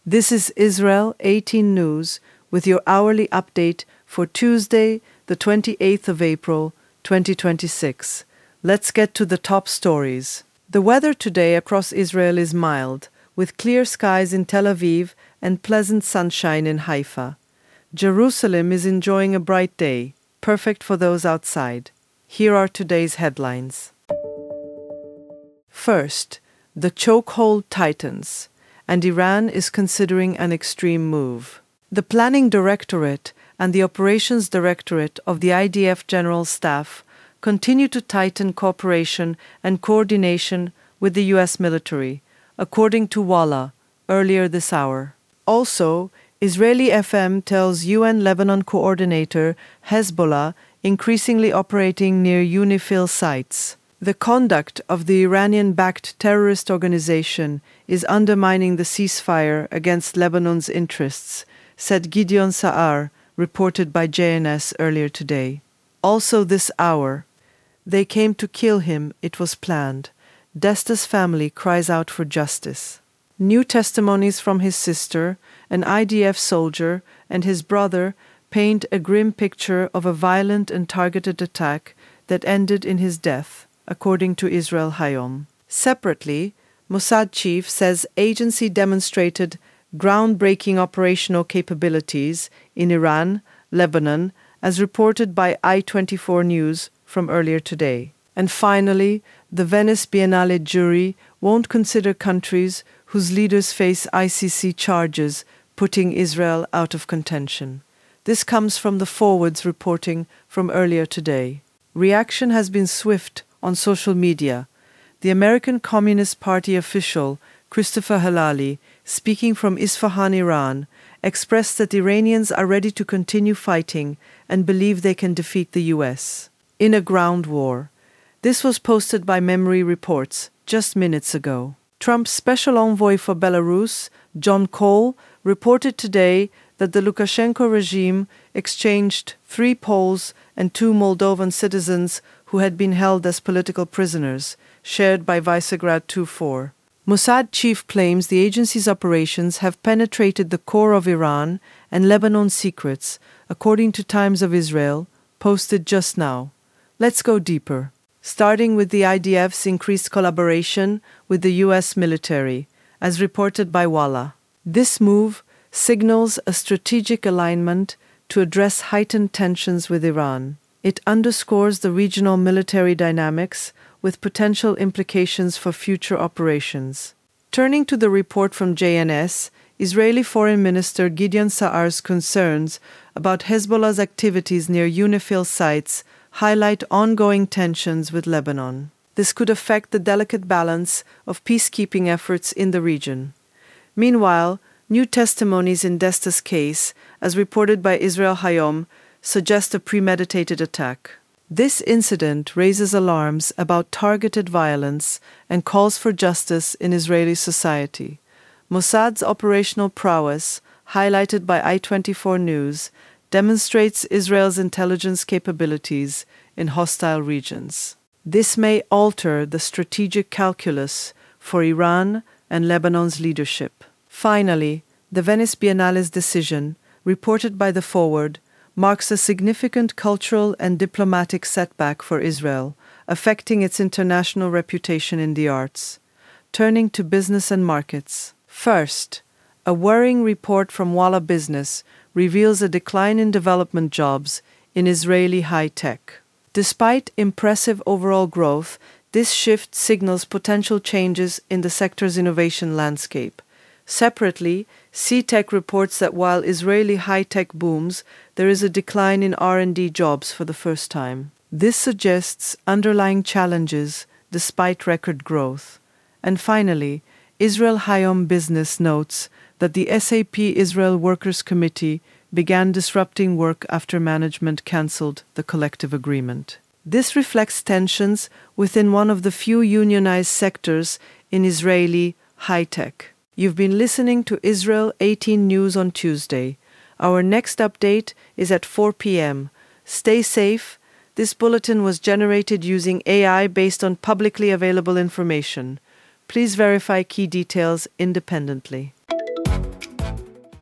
This is Israel 18 News with your hourly update for Tuesday, the 28th of April, 2026. Let's get to the top stories. The weather today across Israel is mild, with clear skies in Tel Aviv and pleasant sunshine in Haifa. Jerusalem is enjoying a bright day, perfect for those outside. Here are today's headlines. First, the chokehold tightens, and Iran is considering an extreme move. The Planning Directorate and the Operations Directorate of the IDF General Staff continue to tighten cooperation and coordination with the U.S. military, according to Walla earlier this hour. Also, Israeli FM tells UN Lebanon coordinator Hezbollah increasingly operating near UNIFIL sites. The conduct of the Iranian-backed terrorist organization is undermining the ceasefire against Lebanon's interests, said Gideon Sa'ar, reported by JNS earlier today. Also this hour, they came to kill him, it was planned. Desta's family cries out for justice. New testimonies from his sister, an IDF soldier, and his brother paint a grim picture of a violent and targeted attack that ended in his death, according to Israel Hayom. Separately, Mossad chief says agency demonstrated groundbreaking operational capabilities in Iran, Lebanon, as reported by I24 News from earlier today. And finally, the Venice Biennale jury won't consider countries whose leaders face ICC charges, putting Israel out of contention. This comes from the Forward's reporting from earlier today. Reaction has been swift on social media. The American Communist Party official, Christopher Halali, speaking from Isfahan, Iran, expressed that Iranians are ready to continue fighting and believe they can defeat the U.S. in a ground war. This was posted by Memory Reports just minutes ago. Trump's special envoy for Belarus, John Cole, reported today that the Lukashenko regime exchanged 3 Poles and 2 Moldovan citizens who had been held as political prisoners, shared by Visegrad 24. Mossad chief claims the agency's operations have penetrated the core of Iran and Lebanon's secrets, according to Times of Israel, posted just now. Let's go deeper, starting with the IDF's increased collaboration with the U.S. military, as reported by Walla. This move signals a strategic alignment to address heightened tensions with Iran. It underscores the regional military dynamics with potential implications for future operations. Turning to the report from JNS, Israeli Foreign Minister Gideon Sa'ar's concerns about Hezbollah's activities near UNIFIL sites highlight ongoing tensions with Lebanon. This could affect the delicate balance of peacekeeping efforts in the region. Meanwhile, new testimonies in Desta's case, as reported by Israel Hayom, suggest a premeditated attack. This incident raises alarms about targeted violence and calls for justice in Israeli society. Mossad's operational prowess, highlighted by I24 News, demonstrates Israel's intelligence capabilities in hostile regions. This may alter the strategic calculus for Iran and Lebanon's leadership. Finally, the Venice Biennale's decision, reported by the Forward, marks a significant cultural and diplomatic setback for Israel, affecting its international reputation in the arts. Turning to business and markets. First, a worrying report from Walla Business reveals a decline in development jobs in Israeli high tech. Despite impressive overall growth, this shift signals potential changes in the sector's innovation landscape. Separately, CTech reports that while Israeli high-tech booms, there is a decline in R&D jobs for the first time. This suggests underlying challenges despite record growth. And finally, Israel Hayom Business notes that the SAP Israel Workers' Committee began disrupting work after management cancelled the collective agreement. This reflects tensions within one of the few unionized sectors in Israeli high-tech. You've been listening to Israel 18 News on Tuesday. Our next update is at 4 p.m. Stay safe. This bulletin was generated using AI based on publicly available information. Please verify key details independently.